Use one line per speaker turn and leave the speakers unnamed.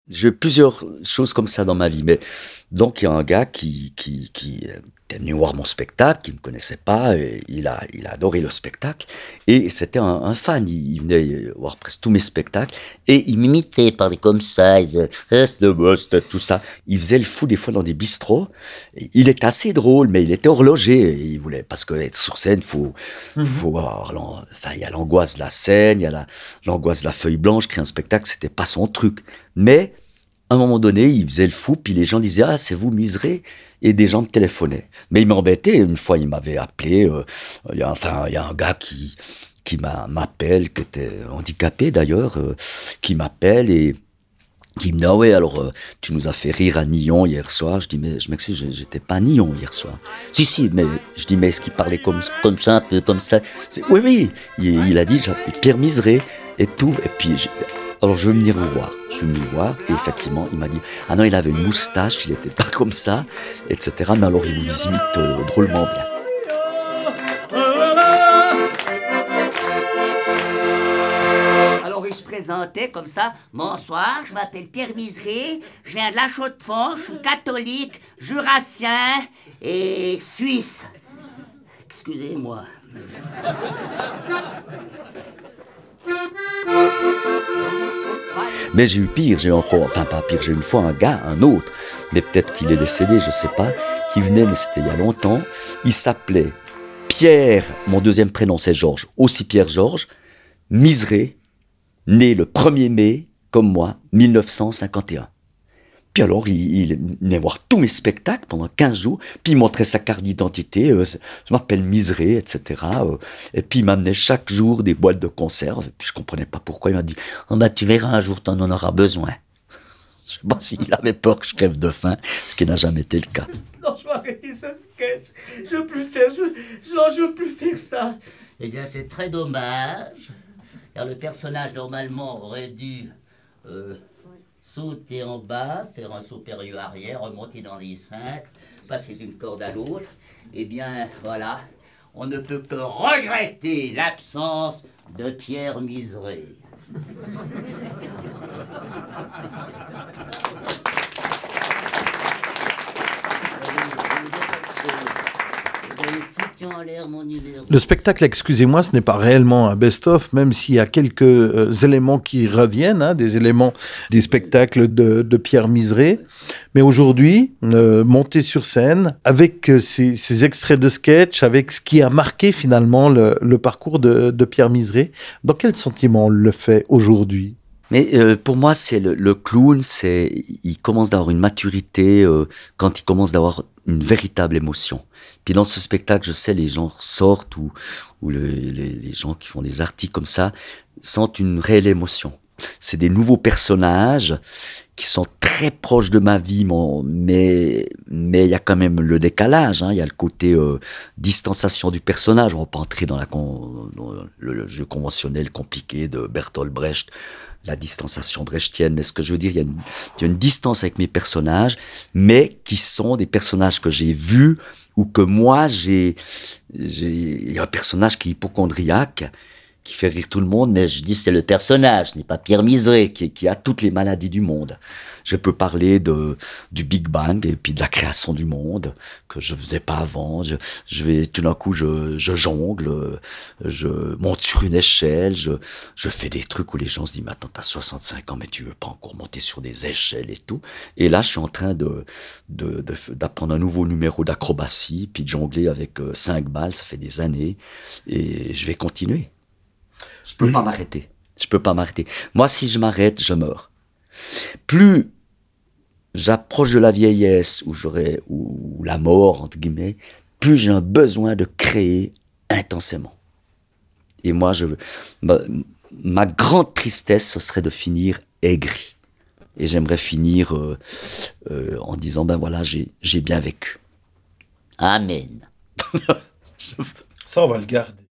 j'ai eu plusieurs choses comme ça dans ma vie. Mais donc, il y a un gars qui était venu voir mon spectacle, qui me connaissait pas, et il a adoré le spectacle. Et c'était un fan. Il venait voir presque tous mes spectacles. Et il m'imitait, il parlait comme ça. Il disait, c'est de boss, tout ça. Il faisait le fou des fois dans des bistrots. Et il était assez drôle, mais il était horloger. Et il voulait, parce que être sur scène, faut avoir, enfin, il y a l'angoisse de la scène, il y a l'angoisse de la feuille blanche, créer un spectacle, c'était pas son truc. Mais, à un moment donné, il faisait le fou, puis les gens disaient, ah, c'est vous, Miseré? Et des gens me téléphonaient. Mais il m'embêtait. Une fois, il m'avait appelé, il y a un gars qui m'appelle, qui était handicapé d'ailleurs, qui m'appelle et qui me dit, ah ouais, alors, tu nous as fait rire à Nyon hier soir. Je dis, mais je m'excuse, j'étais pas à Nyon hier soir. Si, mais, je dis, mais est-ce qu'il parlait comme ça, un peu comme ça? Oui, il a dit, Pierre Miseré et tout. Et puis, alors je veux venir vous voir. Je suis venu le voir et effectivement, il m'a dit, ah non, il avait une moustache, il était pas comme ça, etc. Mais alors, il nous imite drôlement bien.
Alors il se présentait comme ça. Bonsoir, je m'appelle Pierre Miseré, je viens de la Chaux-de-Fonds, je suis catholique, jurassien et suisse. Excusez-moi.
Mais j'ai eu pire, j'ai eu encore, enfin pas pire, j'ai eu une fois un autre, mais peut-être qu'il est décédé, je sais pas, qui venait, mais c'était il y a longtemps. Il s'appelait Pierre, mon deuxième prénom c'est Georges, aussi Pierre-Georges, Miseré, né le 1er mai, comme moi, 1951. Puis alors, il venait voir tous mes spectacles pendant 15 jours, puis il montrait sa carte d'identité, je m'appelle Miseré, etc. Et puis il m'amenait chaque jour des boîtes de conserve, et puis je comprenais pas pourquoi, il m'a dit « Oh bah tu verras, un jour t'en en auras besoin ». Je sais pas s'il avait peur que je crève de faim, ce qui n'a jamais été le cas.
Non, je vais arrêter ce sketch. Je veux plus faire, je veux plus faire ça.
Eh bien, c'est très dommage, car le personnage, normalement, aurait dû sauter en bas, faire un saut périlleux arrière, remonter dans les cintres, passer d'une corde à l'autre. Eh bien, voilà, on ne peut que regretter l'absence de Pierre Miseré.
Le spectacle, excusez-moi, ce n'est pas réellement un best-of, même s'il y a quelques éléments qui reviennent, des éléments des spectacles de Pierre Miseré. Mais aujourd'hui, monter sur scène, avec ces extraits de sketch, avec ce qui a marqué finalement le parcours de Pierre Miseré, dans quel sentiment on le fait aujourd'hui ?
Mais pour moi, c'est le clown, il commence d'avoir une maturité quand il commence d'avoir une véritable émotion. Puis dans ce spectacle, je sais, les gens sortent ou les gens qui font des articles comme ça sentent une réelle émotion. C'est des nouveaux personnages qui sont très proches de ma vie, mais il y a quand même le décalage, il y a le côté distanciation du personnage. On va pas entrer dans le jeu conventionnel compliqué de Bertolt Brecht, la distanciation brechtienne, mais ce que je veux dire, il y a une distance avec mes personnages, mais qui sont des personnages que j'ai vus, ou que moi, il y a un personnage qui est hypocondriaque, qui fait rire tout le monde, mais je dis c'est le personnage, ce n'est pas Pierre Miseré qui a toutes les maladies du monde. Je peux parler du Big Bang et puis de la création du monde que je faisais pas avant. Je vais tout d'un coup je jongle, je monte sur une échelle, je fais des trucs où les gens se disent mais attends, t'as 65 ans mais tu veux pas encore monter sur des échelles et tout. Et là je suis en train d'apprendre un nouveau numéro d'acrobatie puis de jongler avec 5 balles, ça fait des années et je vais continuer. Je peux pas m'arrêter. Moi, si je m'arrête, je meurs. Plus j'approche de la vieillesse ou la mort, entre guillemets, plus j'ai un besoin de créer intensément. Et moi, ma grande tristesse, ce serait de finir aigri. Et j'aimerais finir en disant, ben voilà, j'ai bien vécu. Amen.
Ça, on va le garder.